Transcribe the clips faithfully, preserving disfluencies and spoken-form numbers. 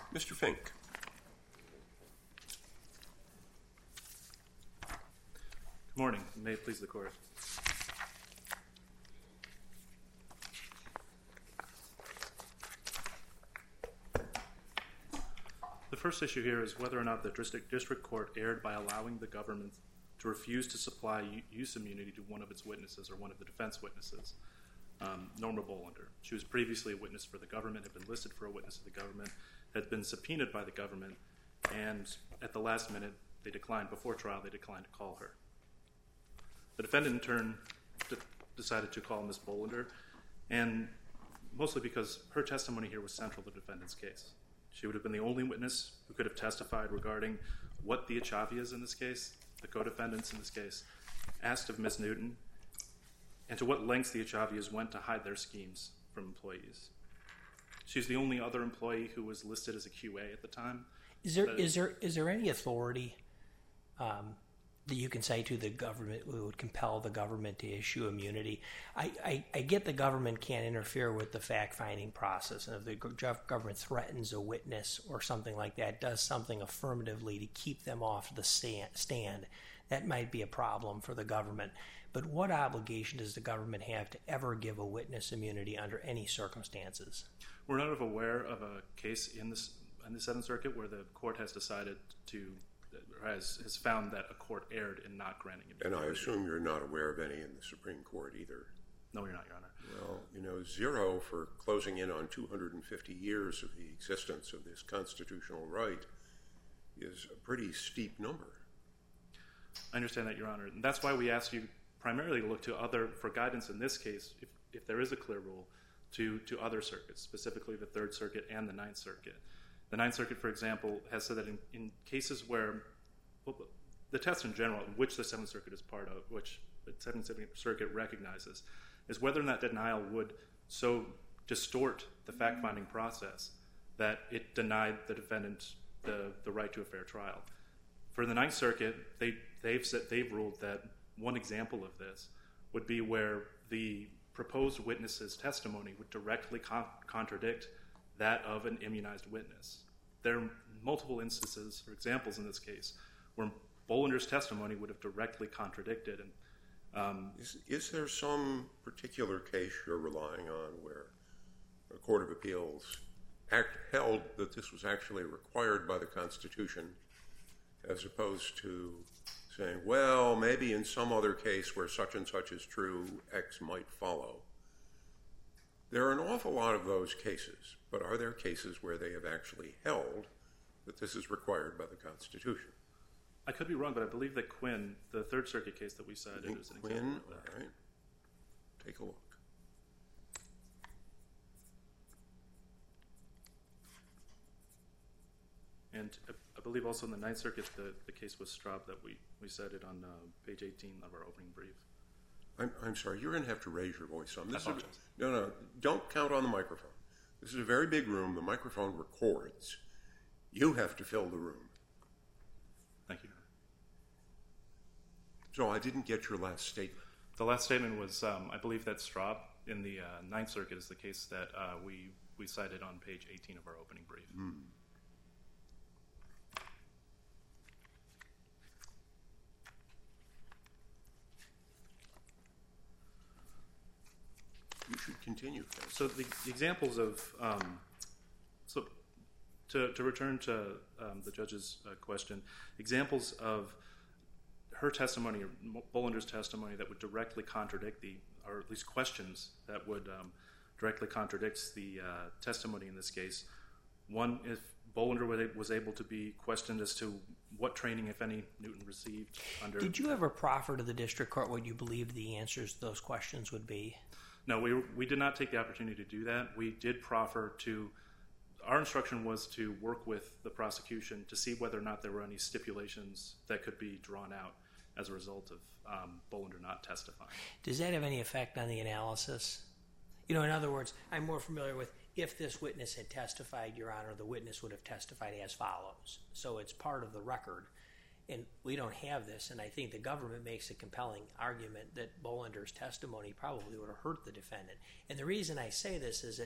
Mister Fink. Good morning. May it please the Court. The first issue here is whether or not the district, district court erred by allowing the government to refuse to supply use immunity to one of its witnesses or one of the defense witnesses, um, Norma Bolander. She was previously a witness for the government, had been listed for a witness of the government, had been subpoenaed by the government, and at the last minute, they declined, before trial, they declined to call her. The defendant, in turn, d- decided to call Miz Bolander, and mostly because her testimony here was central to the defendant's case. She would have been the only witness who could have testified regarding what the Achavias in this case, the co-defendants in this case, asked of Miz Newton, and to what lengths the Achavias went to hide their schemes from employees. She's the only other employee who was listed as a Q A at the time. Is there is there is there any authority um, that you can say to the government that would compel the government to issue immunity? I, I, I get the government can't interfere with the fact-finding process, and if the government threatens a witness or something like that, does something affirmatively to keep them off the stand, that might be a problem for the government. But what obligation does the government have to ever give a witness immunity under any circumstances? We're not aware of a case in, this, in the Seventh Circuit where the court has decided to, or has, has found that a court erred in not granting immunity. And I assume you're not aware of any in the Supreme Court either. No, you're not, Your Honor. Well, you know, zero for closing in on two hundred fifty years of the existence of this constitutional right is a pretty steep number. I understand that, Your Honor. And that's why we ask you primarily to look to other, for guidance in this case, if, if there is a clear rule, to, to other circuits, specifically the Third Circuit and the Ninth Circuit. The Ninth Circuit, for example, has said that in, in cases where, well, the test in general, which the Seventh Circuit is part of, which the Seventh Circuit recognizes, is whether or not denial would so distort the fact-finding process that it denied the defendant the, the right to a fair trial. For the Ninth Circuit, they, they've said, they've ruled that one example of this would be where the proposed witness's testimony would directly con- contradict that of an immunized witness. There are multiple instances or examples in this case where Bolander's testimony would have directly contradicted. And um, is, is there some particular case you're relying on where a court of appeals act, held that this was actually required by the Constitution, as opposed to saying, well, maybe in some other case where such and such is true, X might follow? There are an awful lot of those cases, but are there cases where they have actually held that this is required by the Constitution? I could be wrong, but I believe that Quinn, the Third Circuit case that we cited, is an Quinn? example of that. All right. Take a look. And I believe also in the Ninth Circuit, the, the case was Straub that we, we cited on uh, page eighteen of our opening brief. I'm, I'm sorry, you're going to have to raise your voice some. This I is apologize. a, no, no, don't count on the microphone. This is a very big room. The microphone records. You have to fill the room. Thank you. So I didn't get your last statement. The last statement was, um, I believe that Straub in the uh, Ninth Circuit is the case that uh, we, we cited on page eighteen of our opening brief. Hmm. You should continue. So the, the examples of, um, so to, to return to um, the judge's uh, question, examples of her testimony or Bolander's testimony that would directly contradict the, or at least questions that would um, directly contradict the uh, testimony in this case. One, if Bolander was able to be questioned as to what training, if any, Newton received under... Did you ever proffer to the district court what you believed the answers to those questions would be? No, we we did not take the opportunity to do that. We did proffer to, our instruction was to work with the prosecution to see whether or not there were any stipulations that could be drawn out as a result of um, Bolander not testifying. Does that have any effect on the analysis? You know, in other words, I'm more familiar with if this witness had testified, Your Honor, the witness would have testified as follows. So it's part of the record. And we don't have this, and I think the government makes a compelling argument that Bolander's testimony probably would have hurt the defendant. And the reason I say this is that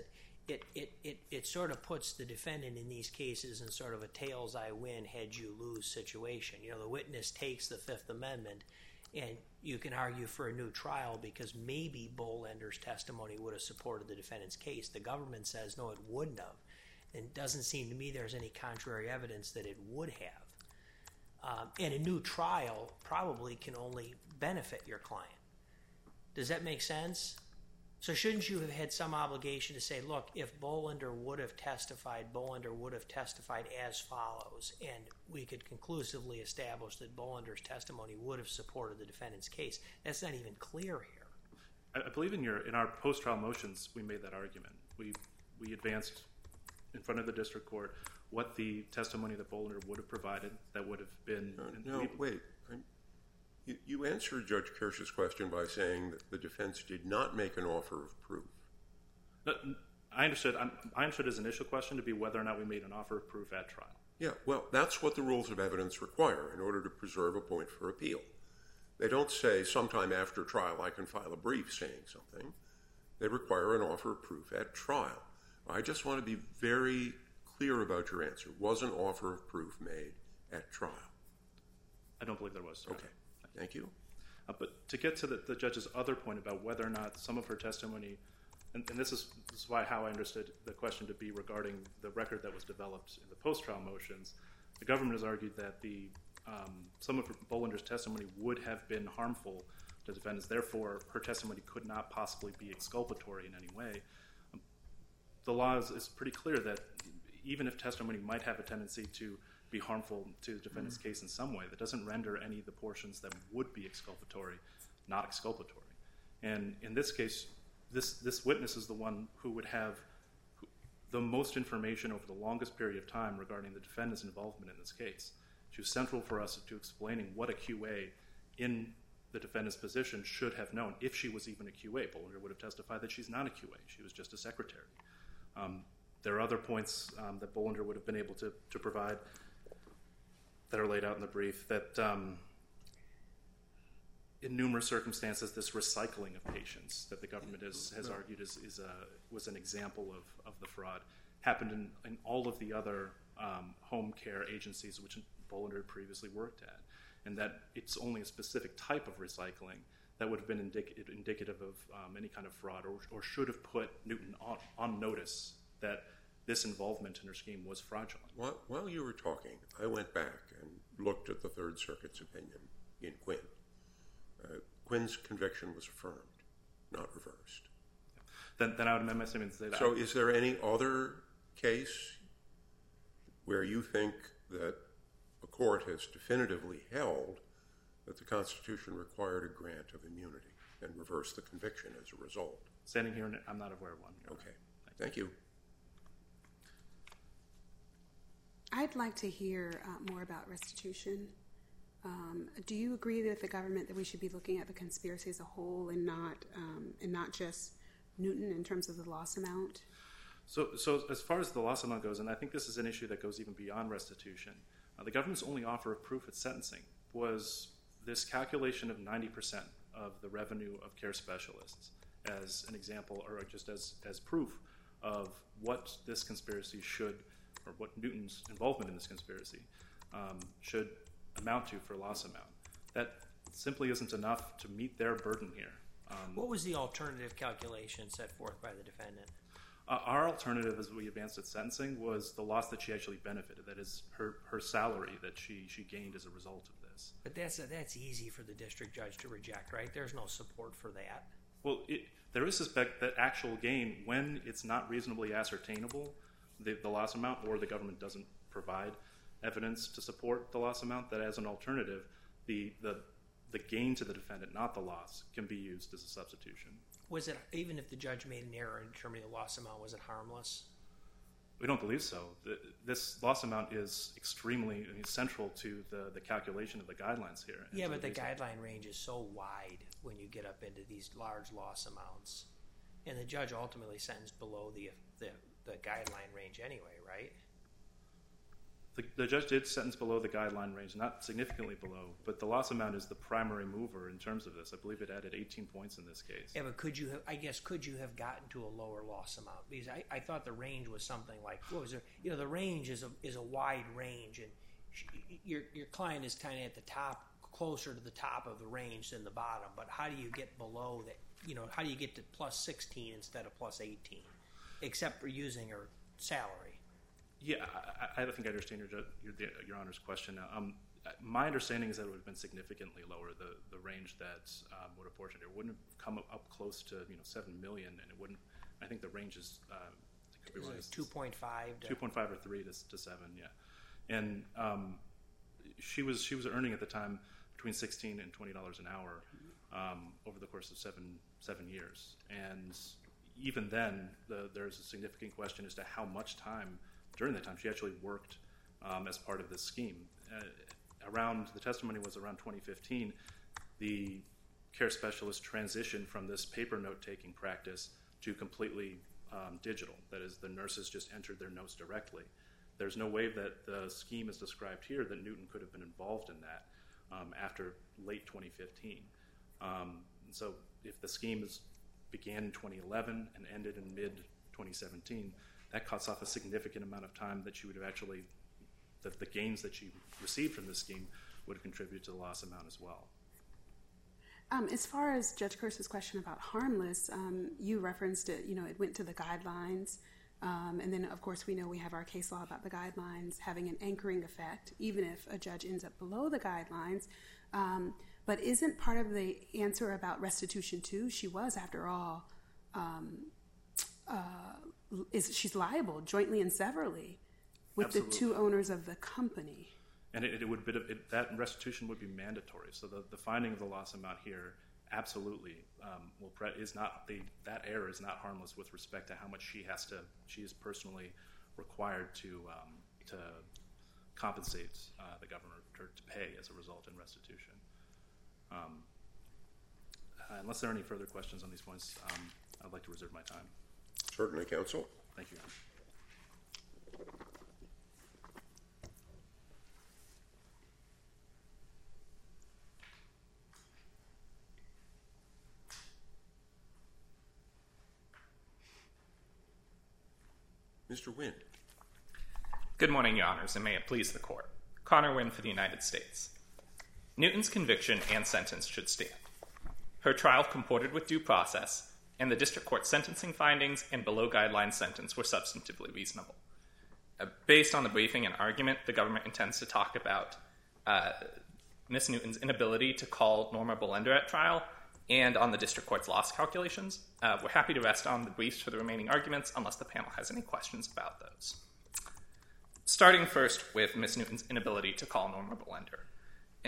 it, it, it, it sort of puts the defendant in these cases in sort of a tails I win, heads you lose situation. You know, the witness takes the Fifth Amendment, and you can argue for a new trial because maybe Bolender's testimony would have supported the defendant's case. The government says, no, it wouldn't have. And it doesn't seem to me there's any contrary evidence that it would have. Um, and a new trial probably can only benefit your client. Does that make sense? So shouldn't you have had some obligation to say, look, if Bolender would have testified, Bolender would have testified as follows, and we could conclusively establish that Bolender's testimony would have supported the defendant's case. That's not even clear here. I believe in your in our post-trial motions, we made that argument. We we advanced in front of the district court what the testimony that Bolender would have provided that would have been... Uh, no, we, wait. I'm, you, you answered Judge Kirsch's question by saying that the defense did not make an offer of proof. No, I understood. I'm, I understood his initial question to be whether or not we made an offer of proof at trial. Yeah, well, that's what the rules of evidence require in order to preserve a point for appeal. They don't say sometime after trial I can file a brief saying something. They require an offer of proof at trial. I just want to be very clear about your answer. Was an offer of proof made at trial? I don't believe there was. Sir. Okay, thank you. Uh, but to get to the, the judge's other point about whether or not some of her testimony, and, and this, is, this is why how I understood the question to be regarding the record that was developed in the post-trial motions, the government has argued that the um, some of Bolender's testimony would have been harmful to defendants. Therefore, her testimony could not possibly be exculpatory in any way. Um, the law is, is pretty clear that even if testimony might have a tendency to be harmful to the defendant's mm-hmm. case in some way, that doesn't render any of the portions that would be exculpatory not exculpatory. And in this case, this this witness is the one who would have the most information over the longest period of time regarding the defendant's involvement in this case. She was central for us to explaining what a Q A in the defendant's position should have known, if she was even a Q A. Bolender would have testified that she's not a Q A. She was just a secretary. Um, there are other points um, that Bolender would have been able to, to provide that are laid out in the brief, that um, in numerous circumstances, this recycling of patients that the government has, has argued is, is a, was an example of, of the fraud, happened in, in all of the other um, home care agencies which Bolender had previously worked at, and that it's only a specific type of recycling that would have been indic- indicative of um, any kind of fraud, or, or should have put Newton on, on notice that this involvement in her scheme was fraudulent. While, while you were talking, I went back and looked at the Third Circuit's opinion in Quinn. Uh, Quinn's conviction was affirmed, not reversed. Then, then I would amend my statement to say that. So is there any other case where you think that a court has definitively held that the Constitution required a grant of immunity and reversed the conviction as a result? Standing here, I'm not aware of one. Okay. Thank you. I'd like to hear uh, more about restitution. Um, do you agree with the government that we should be looking at the conspiracy as a whole and not um, and not just Newton in terms of the loss amount? So, so as far as the loss amount goes, and I think this is an issue that goes even beyond restitution, uh, the government's only offer of proof at sentencing was this calculation of ninety percent of the revenue of care specialists as an example, or just as, as proof of what this conspiracy should, or what Newton's involvement in this conspiracy um, should amount to for loss amount. That simply isn't enough to meet their burden here. Um, what was the alternative calculation set forth by the defendant? Uh, our alternative, as we advanced at sentencing, was the loss that she actually benefited. That is her, her salary that she, she gained as a result of this. But that's that's easy for the district judge to reject, right? There's no support for that. Well, it, there is suspect that actual gain, when it's not reasonably ascertainable, the, the loss amount, or the government doesn't provide evidence to support the loss amount, that as an alternative, the, the, the gain to the defendant, not the loss, can be used as a substitution. Was it, even if the judge made an error in determining the loss amount, was it harmless? We don't believe so. The, this loss amount is extremely I mean, central to the, the calculation of the guidelines here. Yeah, but the guideline range is so wide when you get up into these large loss amounts. And the judge ultimately sentenced below the, the, the guideline range anyway, right? The, the judge did sentence below the guideline range, not significantly below, but the loss amount is the primary mover in terms of this. I believe it added eighteen points in this case. Yeah, but could you have, I guess, could you have gotten to a lower loss amount? Because I, I thought the range was something like, what was there? You know, the range is a is a wide range, and she, your your client is kind of at the top, closer to the top of the range than the bottom. But how do you get below that? You know, how do you get to plus sixteen instead of plus eighteen, except for using her salary? Yeah, I, I think I understand your, your, your Honor's question now. Um, my understanding is that it would have been significantly lower, the, the range that um, would have portioned. It wouldn't have come up close to, you know, seven million, and it wouldn't, I think the range is, uh, I could be wrong, two point five two point five or three to, to seven, yeah. And um, she was she was earning at the time between sixteen and twenty dollars an hour um, over the course of seven seven years. And even then, the, there's a significant question as to how much time during that time she actually worked um, as part of this scheme. Uh, around, the testimony was around twenty fifteen, the care specialist transitioned from this paper note-taking practice to completely um, digital. That is, the nurses just entered their notes directly. There's no way that the scheme is described here that Newton could have been involved in that um, after late twenty fifteen. Um, so if the scheme is, began in twenty eleven and ended in mid twenty seventeen, that cuts off a significant amount of time that she would have actually, that the gains that she received from this scheme would have contributed to the loss amount as well. Um, as far as Judge Kearse's question about harmless, um, you referenced it, you know, it went to the guidelines. Um, and then, of course, we know we have our case law about the guidelines having an anchoring effect, even if a judge ends up below the guidelines. Um, but isn't part of the answer about restitution, too? She was, after all, um, uh, is she's liable jointly and severally with Absolutely. The two owners of the company. And it, it would be, it, that restitution would be mandatory. So the, the finding of the loss amount here absolutely um, will pre- is not the that error is not harmless with respect to how much she has to she is personally required to um, to compensate uh, the government or to pay as a result in restitution. Um, uh, unless there are any further questions on these points, um, I'd like to reserve my time. Certainly, counsel. Thank you. Mister Wynn. Good morning, Your Honors, and may it please the Court. Connor Wynn for the United States. Newton's conviction and sentence should stand. Her trial comported with due process, and the district court's sentencing findings and below-guideline sentence were substantively reasonable. Uh, based on the briefing and argument, the government intends to talk about uh, Miz Newton's inability to call Norma Belender at trial and on the district court's loss calculations. Uh, we're happy to rest on the briefs for the remaining arguments unless the panel has any questions about those. Starting first with Miz Newton's inability to call Norma Belender.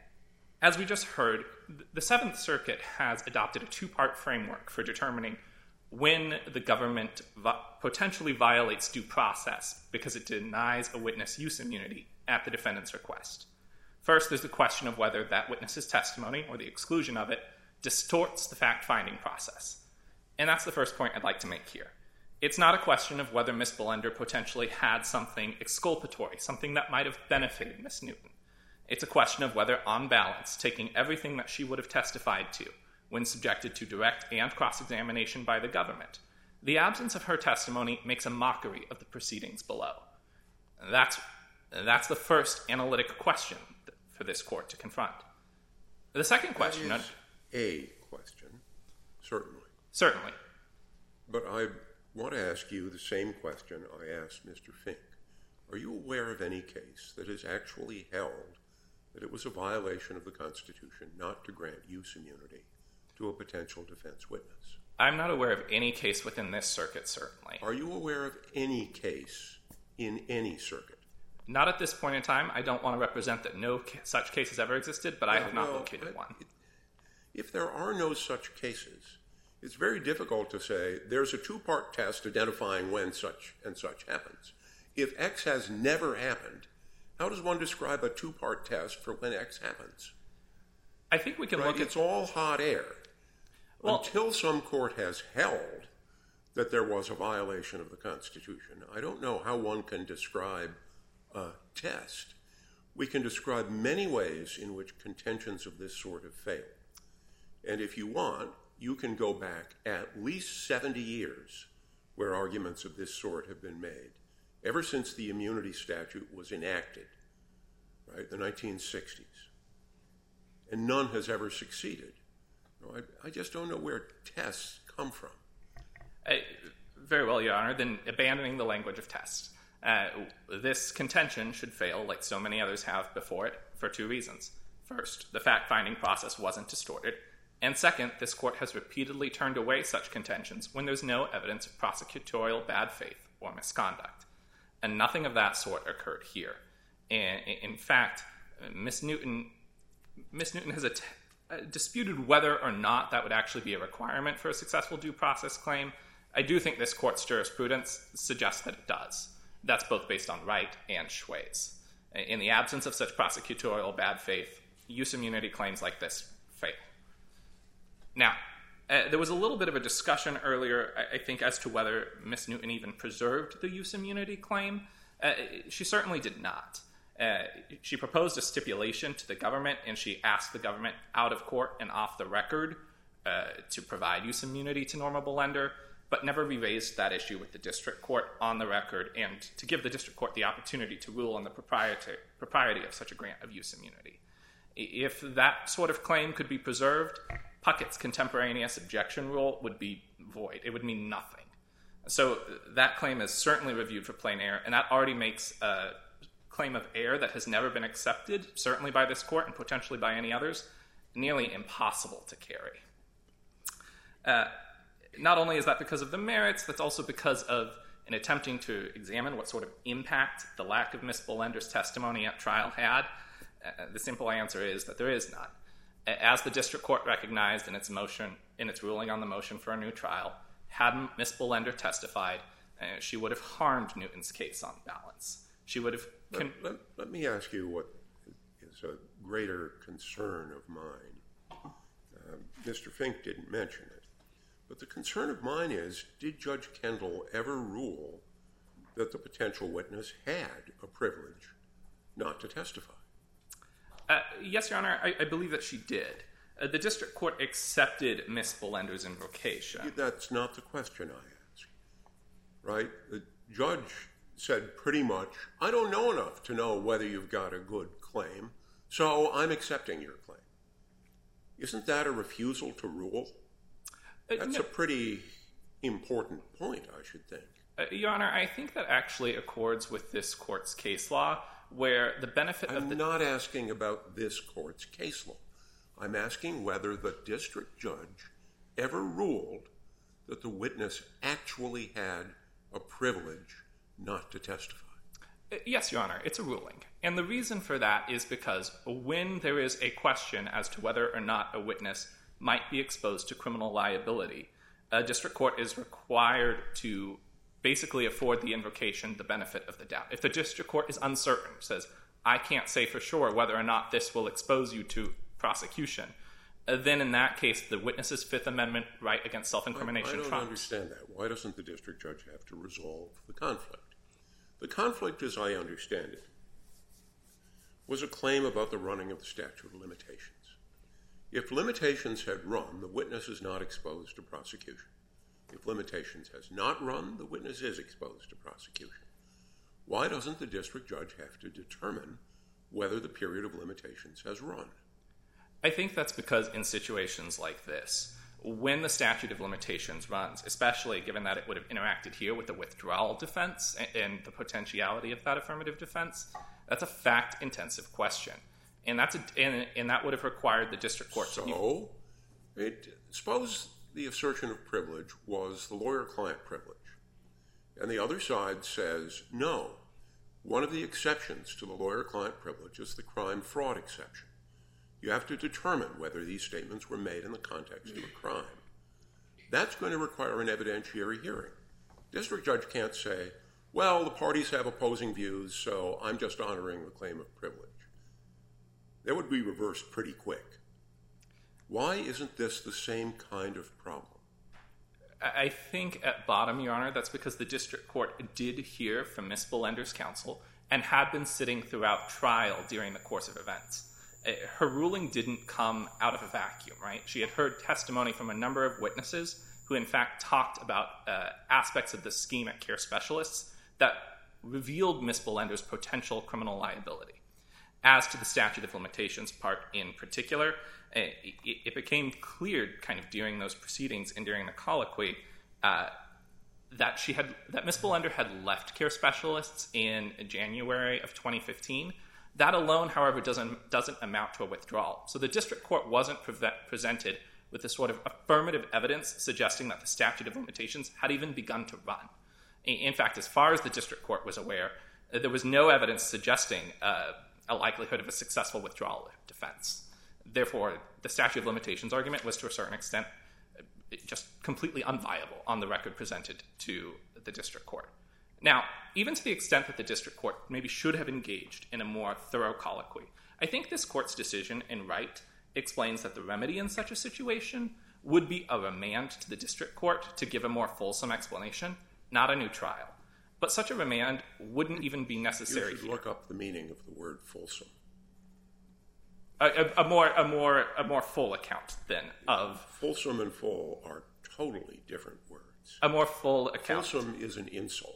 As we just heard, the Seventh Circuit has adopted a two-part framework for determining when the government vi- potentially violates due process because it denies a witness use immunity at the defendant's request. First, there's the question of whether that witness's testimony or the exclusion of it distorts the fact-finding process. And that's the first point I'd like to make here. It's not a question of whether Miz Belender potentially had something exculpatory, something that might have benefited Miz Newton. It's a question of whether, on balance, taking everything that she would have testified to when subjected to direct and cross-examination by the government, the absence of her testimony makes a mockery of the proceedings below. That's, that's the first analytic question for this court to confront. The second question... That is a question, certainly. Certainly. But I want to ask you the same question I asked Mister Fink. Are you aware of any case that has actually held that it was a violation of the Constitution not to grant use immunity to a potential defense witness? I'm not aware of any case within this circuit, certainly. Are you aware of any case in any circuit? Not at this point in time. I don't want to represent that no ca- such case has ever existed, but I have not well, located I, one. If there are no such cases, it's very difficult to say there's a two-part test identifying when such and such happens. If X has never happened, how does one describe a two-part test for when X happens? I think we can right? look at... It's all hot air. Well, Until some court has held that there was a violation of the Constitution, I don't know how one can describe uh, test, we can describe many ways in which contentions of this sort have failed. And if you want, you can go back at least seventy years where arguments of this sort have been made, ever since the immunity statute was enacted, right, the nineteen sixties. And none has ever succeeded. No, I, I just don't know where tests come from. Uh, very well, Your Honor. Then abandoning the language of test. Uh, this contention should fail, like so many others have before it, for two reasons. First, the fact-finding process wasn't distorted. And second, this court has repeatedly turned away such contentions when there's no evidence of prosecutorial bad faith or misconduct. And nothing of that sort occurred here. And in fact, Miz Newton, Miz Newton has a t- uh, disputed whether or not that would actually be a requirement for a successful due process claim. I do think this court's jurisprudence suggests that it does. That's both based on Wright and Schweiz. In the absence of such prosecutorial bad faith, use immunity claims like this fail. Now, uh, there was a little bit of a discussion earlier, I, I think, as to whether Miz Newton even preserved the use immunity claim. Uh, she certainly did not. Uh, she proposed a stipulation to the government, and she asked the government out of court and off the record uh, to provide use immunity to Norma Bolender, but never re-raised that issue with the district court on the record and to give the district court the opportunity to rule on the propriety, propriety of such a grant of use immunity. If that sort of claim could be preserved, Puckett's contemporaneous objection rule would be void. It would mean nothing. So that claim is certainly reviewed for plain error, and that already makes a claim of error that has never been accepted, certainly by this court and potentially by any others, nearly impossible to carry. Uh, not only is that because of the merits, that's also because of in attempting to examine what sort of impact the lack of Miz Bolender's testimony at trial had. Uh, the simple answer is that there is none. As the district court recognized in its motion, in its ruling on the motion for a new trial, had Miz Bolender testified, uh, she would have harmed Newton's case on balance. She would have... Con- let, let, let me ask you what is a greater concern of mine. Uh, Mister Fink didn't mention it, but the concern of mine is, did Judge Kendall ever rule that the potential witness had a privilege not to testify? Uh, yes, Your Honor, I, I believe that she did. Uh, the district court accepted Miz Bolender's invocation. That's not the question I asked, right? The judge said pretty much, I don't know enough to know whether you've got a good claim, so I'm accepting your claim. Isn't that a refusal to rule? Uh, That's no. a pretty important point, I should think. Uh, Your Honor, I think that actually accords with this court's case law, where the benefit I'm of the... I'm not asking about this court's case law. I'm asking whether the district judge ever ruled that the witness actually had a privilege not to testify. Uh, yes, Your Honor, it's a ruling. And the reason for that is because when there is a question as to whether or not a witness might be exposed to criminal liability, a district court is required to basically afford the invocation the benefit of the doubt. If the district court is uncertain, says, I can't say for sure whether or not this will expose you to prosecution, uh, then in that case, the witness's Fifth Amendment right against self-incrimination I, I don't trumps. understand that. Why doesn't the district judge have to resolve the conflict? The conflict, as I understand it, was a claim about the running of the statute of limitations. If limitations had run, the witness is not exposed to prosecution. If limitations has not run, the witness is exposed to prosecution. Why doesn't the district judge have to determine whether the period of limitations has run? I think that's because in situations like this, when the statute of limitations runs, especially given that it would have interacted here with the withdrawal defense and the potentiality of that affirmative defense, that's a fact-intensive question. And that's a, and, and that would have required the district court so, to... So, suppose the assertion of privilege was the lawyer-client privilege, and the other side says, no, one of the exceptions to the lawyer-client privilege is the crime-fraud exception. You have to determine whether these statements were made in the context of a crime. That's going to require an evidentiary hearing. District judge can't say, well, the parties have opposing views, so I'm just honoring the claim of privilege. That would be reversed pretty quick. Why isn't this the same kind of problem? I think at bottom, Your Honor, that's because the district court did hear from Miz Belender's counsel and had been sitting throughout trial during the course of events. Her ruling didn't come out of a vacuum, right? She had heard testimony from a number of witnesses who in fact talked about uh, aspects of the scheme at Care Specialists that revealed Miz Belender's potential criminal liability. As to the statute of limitations part in particular, it, it became clear kind of during those proceedings and during the colloquy uh, that she had that Miz Belender had left Care Specialists in January of twenty fifteen. That alone, however, doesn't doesn't amount to a withdrawal. So the district court wasn't pre- presented with the sort of affirmative evidence suggesting that the statute of limitations had even begun to run. In fact, as far as the district court was aware, there was no evidence suggesting uh, a likelihood of a successful withdrawal defense. Therefore, the statute of limitations argument was to a certain extent just completely unviable on the record presented to the district court. Now, even to the extent that the district court maybe should have engaged in a more thorough colloquy, I think this court's decision in Wright explains that the remedy in such a situation would be a remand to the district court to give a more fulsome explanation, not a new trial. But such a remand wouldn't even be necessary. You should here. look up the meaning of the word fulsome. A, a, a more a more a more full account then of Fulsome and full are totally different words. a more full account. Fulsome is an insult.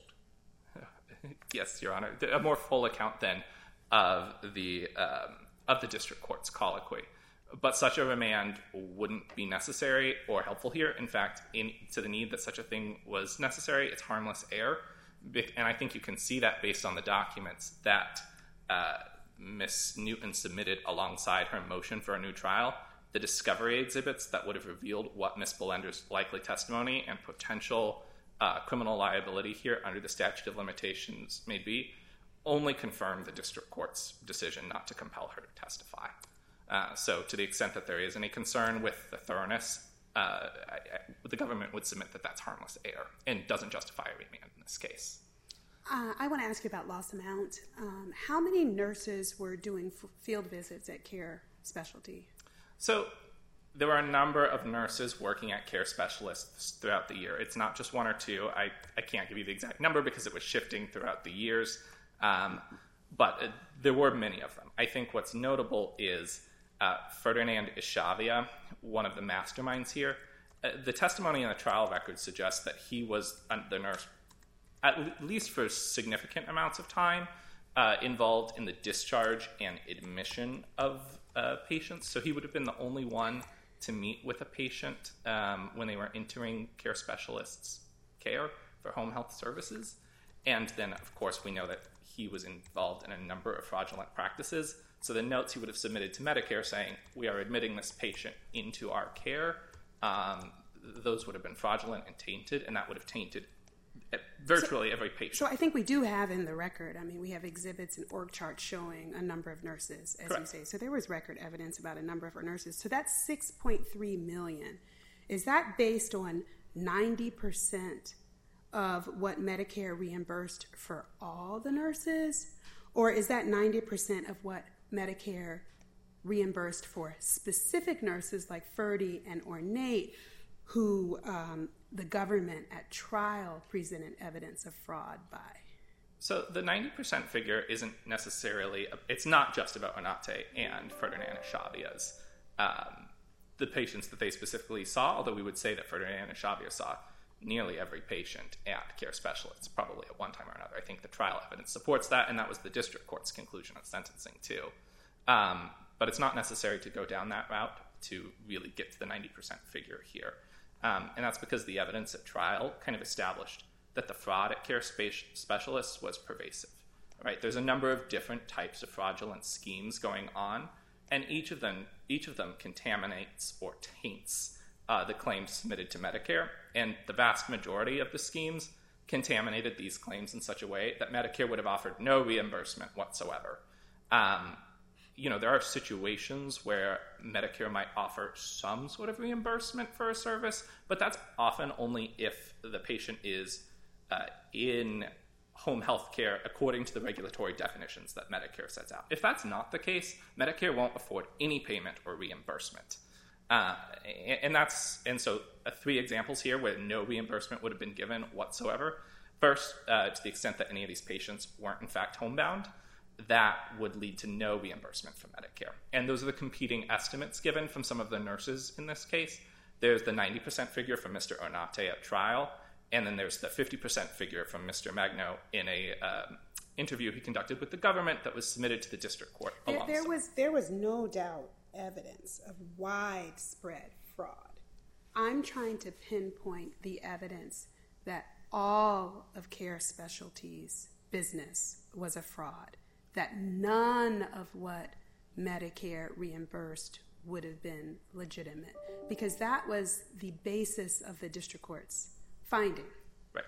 Yes, Your Honor, a more full account then of the um, of the district court's colloquy. But such a remand wouldn't be necessary or helpful here. In fact, in, to the need that such a thing was necessary, it's harmless error. And I think you can see that based on the documents that uh, Miz Newton submitted alongside her motion for a new trial, the discovery exhibits that would have revealed what Miz Belender's likely testimony and potential uh, criminal liability here under the statute of limitations may be, only confirm the district court's decision not to compel her to testify. Uh, so to the extent that there is any concern with the thoroughness, uh, I, I, the government would submit that that's harmless error and doesn't justify a remand in this case. Uh, I want to ask you about loss amount. Um, how many nurses were doing f- field visits at Care Specialty? So there were a number of nurses working at Care Specialists throughout the year. It's not just one or two. I, I can't give you the exact number because it was shifting throughout the years. Um, but uh, there were many of them. I think what's notable is uh, Ferdinand Ishavia, one of the masterminds here. Uh, the testimony in the trial record suggests that he was uh, the nurse, at l- least for significant amounts of time, uh, involved in the discharge and admission of uh, patients. So he would have been the only one to meet with a patient um, when they were entering Care Specialists' care for home health services. And then, of course, we know that he was involved in a number of fraudulent practices. So the notes he would have submitted to Medicare saying, we are admitting this patient into our care, um, those would have been fraudulent and tainted, and that would have tainted virtually so, every patient. So I think we do have in the record, I mean, we have exhibits and org charts showing a number of nurses, as Correct. you say. So there was record evidence about a number of our nurses. So that's six point three million. Is that based on ninety percent of what Medicare reimbursed for all the nurses? Or is that ninety percent of what Medicare reimbursed for specific nurses like Ferdy and Ornate, who um, the government at trial presented evidence of fraud by? So the ninety percent figure isn't necessarily, it's not just about Ornate and Ferdinand Ishavia's, um, the patients that they specifically saw, although we would say that Ferdinand Ishavia saw nearly every patient at Care Specialists, probably at one time or another. I think the trial evidence supports that, and that was the district court's conclusion of sentencing too. Um, but it's not necessary to go down that route to really get to the ninety percent figure here. Um, and that's because the evidence at trial kind of established that the fraud at Care Spe- Specialists was pervasive. Right? There's a number of different types of fraudulent schemes going on, and each of them, each of them contaminates or taints uh, the claims submitted to Medicare, and the vast majority of the schemes contaminated these claims in such a way that Medicare would have offered no reimbursement whatsoever. Um, you know, there are situations where Medicare might offer some sort of reimbursement for a service, but that's often only if the patient is uh, in home health care according to the regulatory definitions that Medicare sets out. If that's not the case, Medicare won't afford any payment or reimbursement. Uh, and that's and so uh, three examples here where no reimbursement would have been given whatsoever. First, uh, to the extent that any of these patients weren't in fact homebound, that would lead to no reimbursement from Medicare. And those are the competing estimates given from some of the nurses in this case. There's the ninety percent figure from Mister Onate at trial, and then there's the fifty percent figure from Mister Magno in a um, interview he conducted with the government that was submitted to the district court. There, there was there was no doubt evidence of widespread fraud. I'm trying to pinpoint the evidence that all of Care Specialties' business was a fraud, that none of what Medicare reimbursed would have been legitimate, because that was the basis of the district court's finding. Right.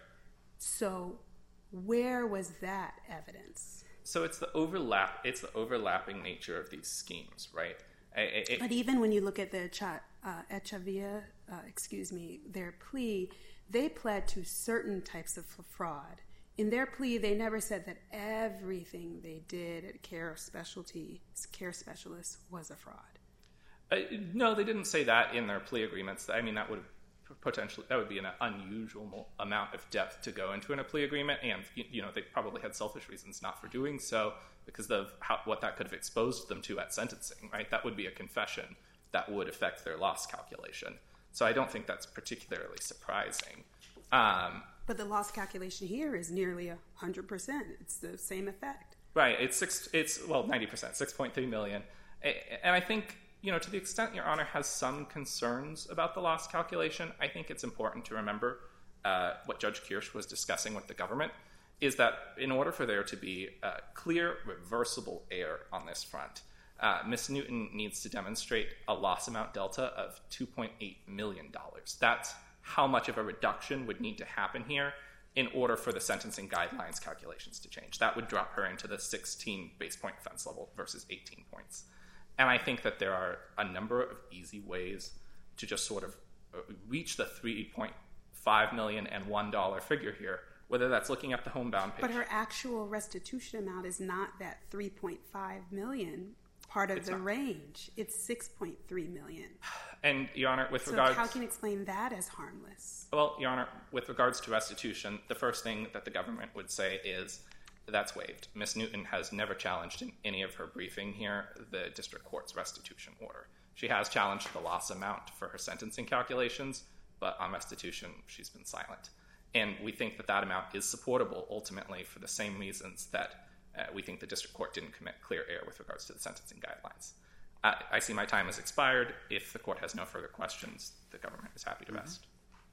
So where was that evidence? So it's the overlap. It's the overlapping nature of these schemes, right? It, it, but even when you look at the Cha, uh, Echavia, uh, excuse me, their plea, they pled to certain types of fraud. In their plea, they never said that everything they did at Care Specialty, Care Specialists was a fraud. Uh, no, they didn't say that in their plea agreements. I mean, that would potentially that would be an unusual amount of depth to go into in a plea agreement, and you know they probably had selfish reasons not for doing so because of how, what that could have exposed them to at sentencing. Right, that would be a confession that would affect their loss calculation. So I don't think that's particularly surprising. Um, but the loss calculation here is nearly a hundred percent. It's the same effect. Right. It's six. It's well ninety percent, six point three million, and I think. You know, to the extent Your Honor has some concerns about the loss calculation, I think it's important to remember uh, what Judge Kirsch was discussing with the government, is that in order for there to be a clear, reversible error on this front, uh, Miz Newton needs to demonstrate a loss amount delta of two point eight million dollars. That's how much of a reduction would need to happen here in order for the sentencing guidelines calculations to change. That would drop her into the sixteen base point offense level versus eighteen points. And I think that there are a number of easy ways to just sort of reach the three point five million dollars and one dollar figure here, whether that's looking at the homebound patient. But her actual restitution amount is not that three point five million dollars part of it's the not. range. It's six point three million dollars. And, Your Honor, with so regards... So how can you explain that as harmless? Well, Your Honor, with regards to restitution, the first thing that the government would say is that's waived. Miz Newton has never challenged in any of her briefing here the district court's restitution order. She has challenged the loss amount for her sentencing calculations, but on restitution, she's been silent. And we think that that amount is supportable ultimately for the same reasons that uh, we think the district court didn't commit clear error with regards to the sentencing guidelines. Uh, I see my time has expired. If the court has no further questions, the government is happy to rest.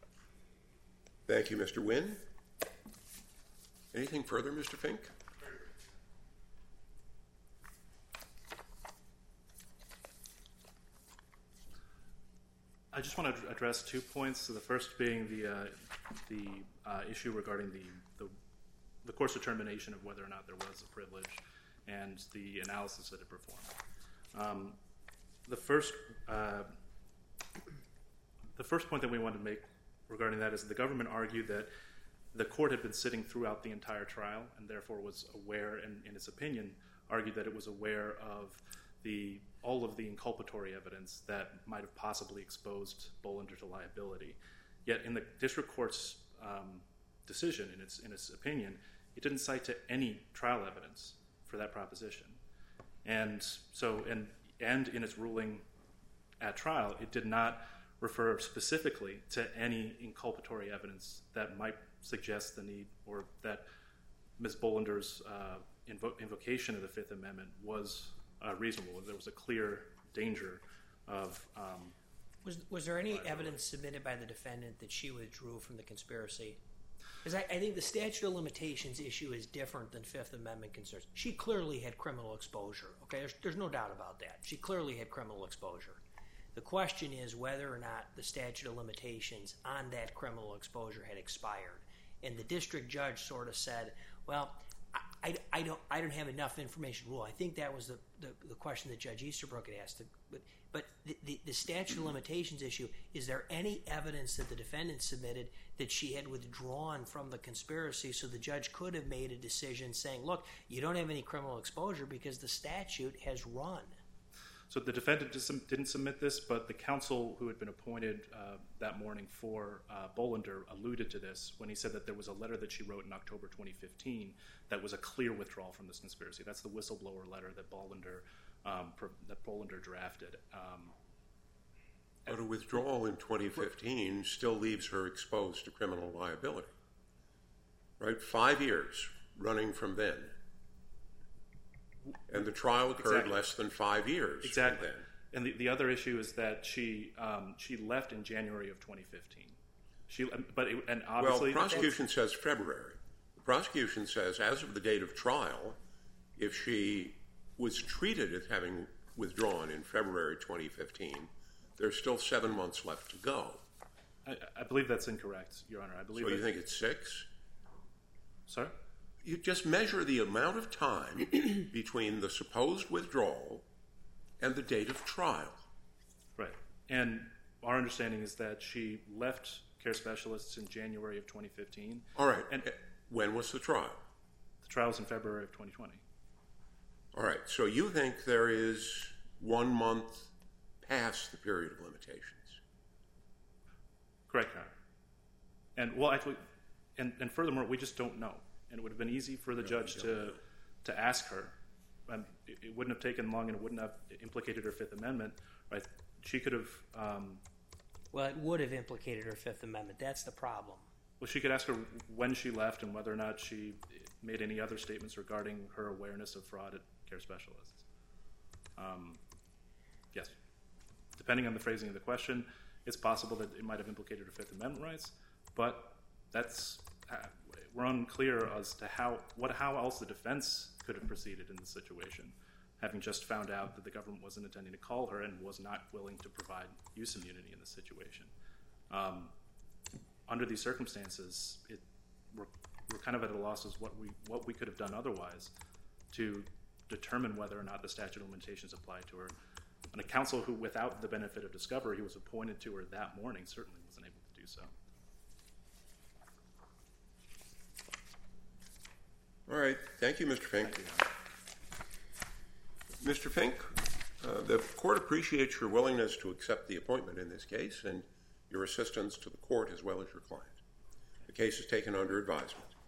Thank you, Mister Wynn. Anything further, Mister Fink? I just want to address two points. So the first being the uh, the uh, issue regarding the, the the court's determination of whether or not there was a privilege and the analysis that it performed. Um, the first uh, the first point that we want to make regarding that is that the government argued that the court had been sitting throughout the entire trial and therefore was aware, and in its opinion, argued that it was aware of the all of the inculpatory evidence that might have possibly exposed Bollinger to liability. Yet in the district court's um, decision, in its in its opinion, it didn't cite to any trial evidence for that proposition. And so, and and in its ruling at trial, it did not refer specifically to any inculpatory evidence that might suggest the need or that Miz Bollinger's uh, invo- invocation of the Fifth Amendment was uh, reasonable. There was a clear danger of... Um, was was there any evidence submitted by the defendant that she withdrew from the conspiracy? Because I, I think the statute of limitations issue is different than Fifth Amendment concerns. She clearly had criminal exposure. Okay, there's, there's no doubt about that. She clearly had criminal exposure. The question is whether or not the statute of limitations on that criminal exposure had expired. And the district judge sort of said, well, I, I, I don't I don't have enough information to rule. I think that was the, the, the question that Judge Easterbrook had asked. But, but the, the, the statute of limitations issue, is there any evidence that the defendant submitted that she had withdrawn from the conspiracy so the judge could have made a decision saying, look, you don't have any criminal exposure because the statute has run? So the defendant didn't submit this, but the counsel who had been appointed uh, that morning for uh, Bolander alluded to this when he said that there was a letter that she wrote in October twenty fifteen that was a clear withdrawal from this conspiracy. That's the whistleblower letter that Bolander um, that Bolander drafted. Um, but a withdrawal in twenty fifteen still leaves her exposed to criminal liability, right? Five years running from then. And the trial occurred exactly. less than five years. Exactly. Then. And the, the other issue is that she um, she left in January of twenty fifteen. She, but it, and obviously, well, the prosecution says February. The prosecution says, as of the date of trial, if she was treated as having withdrawn in February twenty fifteen, there's still seven months left to go. I, I believe that's incorrect, Your Honor. I believe. So you that, think it's six? Sorry? You just measure the amount of time between the supposed withdrawal and the date of trial. Right. And our understanding is that she left Care Specialists in January of twenty fifteen. All right. And when was the trial? The trial was in February of twenty twenty. All right. So you think there is one month past the period of limitations? Correct, Your Honor. And, well, actually, and, and furthermore, we just don't know. And it would have been easy for the No, judge to to ask her. Um, it, it wouldn't have taken long, and it wouldn't have implicated her Fifth Amendment. Right? She could have. Um, well, it would have implicated her Fifth Amendment. That's the problem. Well, she could ask her when she left and whether or not she made any other statements regarding her awareness of fraud at Care Specialists. Um, yes. Depending on the phrasing of the question, it's possible that it might have implicated her Fifth Amendment rights, but that's. Uh, We're unclear as to how what how else the defense could have proceeded in this situation, having just found out that the government wasn't intending to call her and was not willing to provide use immunity in this situation. Um, under these circumstances, it, we're, we're kind of at a loss as what we what we could have done otherwise to determine whether or not the statute of limitations applied to her. And a counsel who, without the benefit of discovery, who was appointed to her that morning, certainly wasn't able to do so. All right. Thank you, Mister Fink. Thank you. Mister Fink, uh, the court appreciates your willingness to accept the appointment in this case and your assistance to the court as well as your client. The case is taken under advisement.